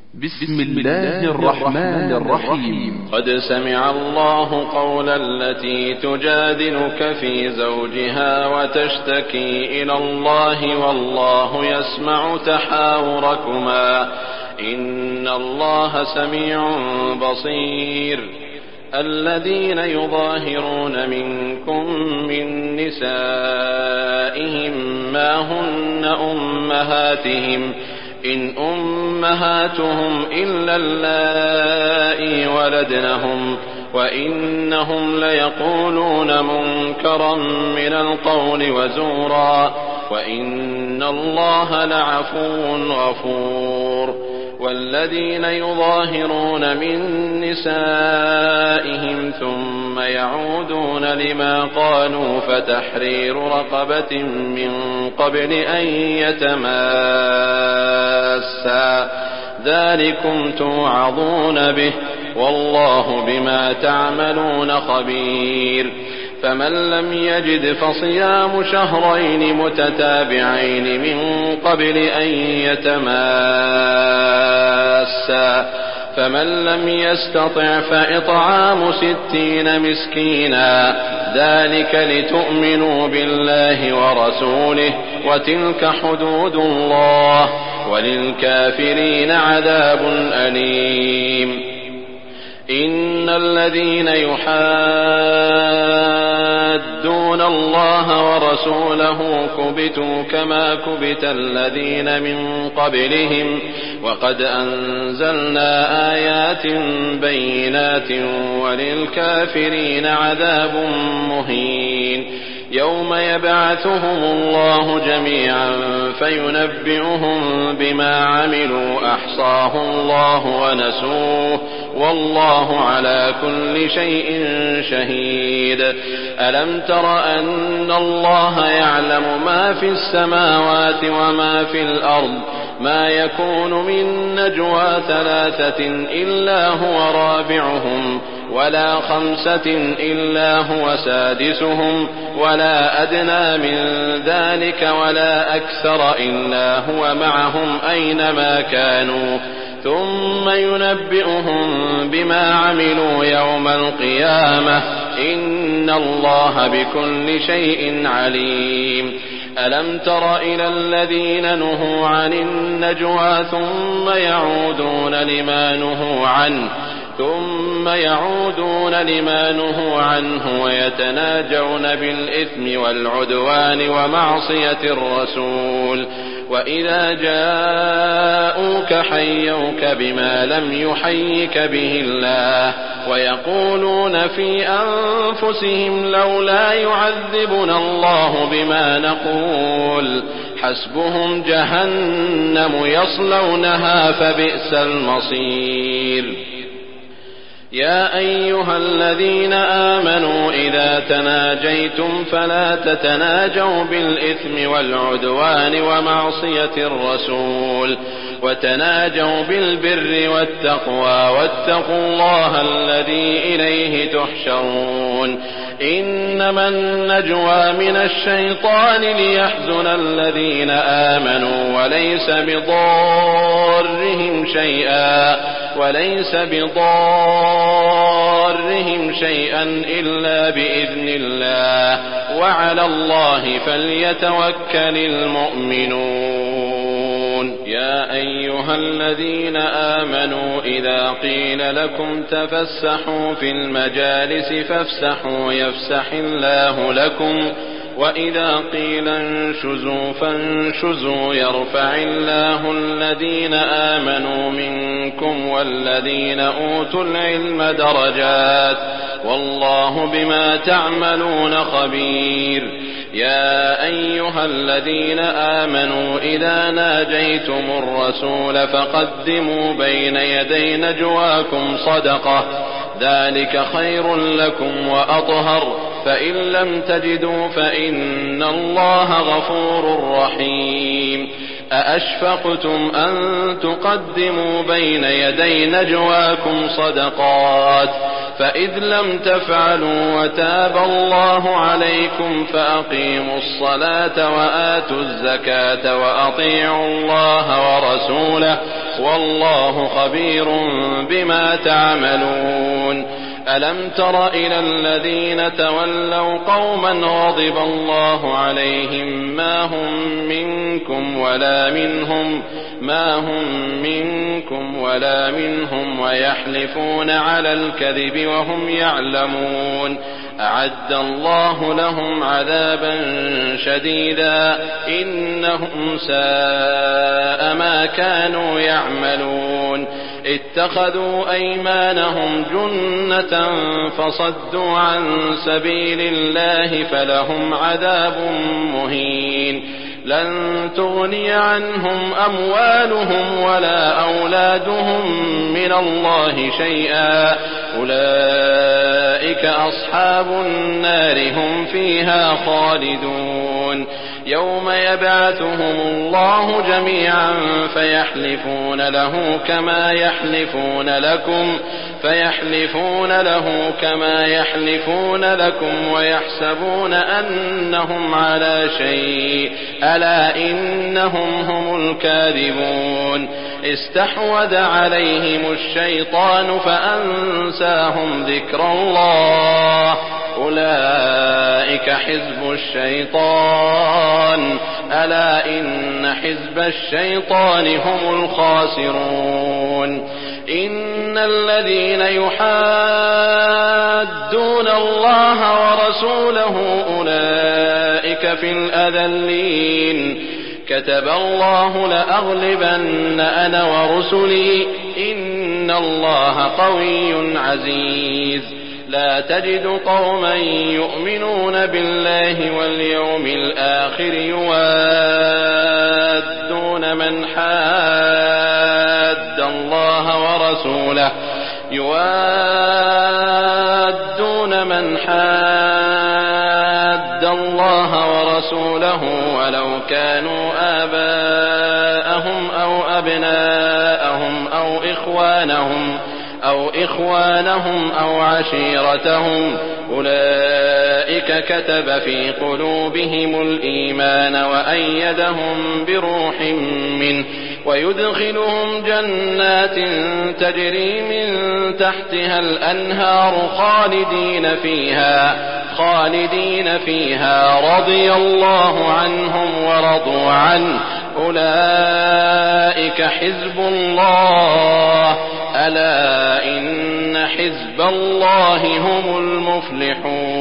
بسم الله الرحمن الرحيم. قد سمع الله قول التي تجادلك في زوجها وتشتكي إلى الله والله يسمع تحاوركما إن الله سميع بصير. الذين يظاهرون منكم من نسائهم ما هن أمهاتهم إن أمهاتهم إلا اللائي ولدنهم وإنهم ليقولون منكرا من القول وزورا وإن الله لعفو غفور. والذين يظاهرون من نسائهم ثم يعودون لما قالوا فتحرير رقبة من قبل أن يتماسا ذلكم توعظون به والله بما تعملون خبير. فمن لم يجد فصيام شهرين متتابعين من قبل أن يتماسا فمن لم يستطع فإطعام 60 مسكينا ذلك لتؤمنوا بالله ورسوله وتلك حدود الله وللكافرين عذاب أليم. إن الذين يحادون الله ورسوله كبتوا كما كبت الذين من قبلهم وقد أنزلنا آيات بينات وللكافرين عذاب مهين. يوم يبعثهم الله جميعا فينبئهم بما عملوا أحصاه الله ونسوه والله على كل شيء شهيد. ألم تر أن الله يعلم ما في السماوات وما في الأرض ما يكون من نجوى 3 إلا هو رابعهم ولا 5 إلا هو سادسهم ولا أدنى من ذلك ولا أكثر إلا هو معهم أينما كانوا ثم ينبئهم بما عملوا يوم القيامة إن الله بكل شيء عليم. ألم تر إلى الذين نهوا عن النجوى ثم يعودون لما نهوا عنه ويتناجون بالإثم والعدوان ومعصية الرسول وإذا جاءوك حيوك بما لم يحيك به الله ويقولون في أنفسهم لولا يعذبنا الله بما نقول حسبهم جهنم يصلونها فبئس المصير. يا أيها الذين آمنوا إذا تناجيتم فلا تتناجوا بالإثم والعدوان ومعصية الرسول وتناجوا بالبر والتقوى واتقوا الله الذي إليه تحشرون. إنما النجوى من الشيطان ليحزن الذين آمنوا وليس بضارهم شيئا إلا بإذن الله وعلى الله فليتوكل المؤمنون. يا أيها الذين آمنوا إذا قيل لكم تفسحوا في المجالس فافسحوا يفسح الله لكم وإذا قيل انشزوا فانشزوا يرفع الله الذين آمنوا منكم والذين أوتوا العلم درجات والله بما تعملون خبير. يا أيها الذين آمنوا إذا ناجيتم الرسول فقدموا بين يدي نجواكم صدقة ذلك خير لكم وأطهر فإن لم تجدوا فإن الله غفور رحيم. أأشفقتم أن تقدموا بين يدي نجواكم صدقات فإذ لم تفعلوا وتاب الله عليكم فأقيموا الصلاة وآتوا الزكاة وأطيعوا الله ورسوله والله خبير بما تعملون. ألم تر إلى الذين تولوا قوما غضب الله عليهم ما هم منكم ولا منهم ويحلفون على الكذب وهم يعلمون. أعد الله لهم عذابا شديدا إنهم ساء ما كانوا يعملون. اتخذوا أيمانهم جنة فصدوا عن سبيل الله فلهم عذاب مهين. لن تغني عنهم أموالهم ولا أولادهم من الله شيئا أولئك أصحاب النار هم فيها خالدون. يوم يبعثهم الله جميعا فيحلفون له كما يحلفون لكم ويحسبون أنهم على شيء ألا إنهم هم الكاذبون. استحوذ عليهم الشيطان فأنساهم ذكر الله أولئك حزب الشيطان ألا إن حزب الشيطان هم الخاسرون. إن الذين يحادون الله ورسوله أولئك في الأذلين. كتب الله لأغلبن أنا ورسلي إن الله قوي عزيز. لا تجد قوما يؤمنون بالله واليوم الآخر يوادون من حاد الله ورسوله ولو كانوا آباءهم أو أبناءهم أو إخوانهم أو عشيرتهم أولئك كتب في قلوبهم الإيمان وأيدهم بروح منه ويدخلهم جنات تجري من تحتها الأنهار خالدين فيها رضي الله عنهم ورضوا عنه أولئك حزب الله ألا إن حزب الله هم المفلحون.